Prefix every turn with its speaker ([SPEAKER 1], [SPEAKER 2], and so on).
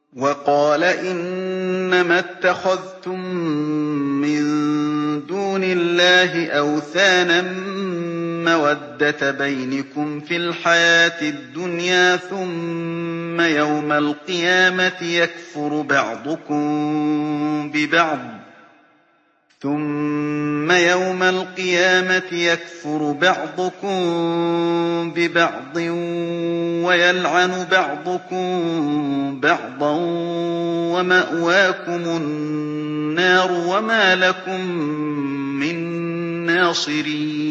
[SPEAKER 1] وَقَالَ إِنَّمَا اتَّخَذْتُم مِّن دُونِ اللَّهِ أَوْثَانًا مَّوَدَّةَ بَيْنِكُمْ فِي الْحَيَاةِ الدُّنْيَا ثُمَّ يَوْمَ الْقِيَامَةِ يَكْفُرُ بَعْضُكُم بِبَعْضٍ وَيَلْعَنُ بَعْضُكُم بَعْضًا وَمَأْوَاكُمُ النَّارُ وَمَا لَكُم مِّن نَّاصِرِينَ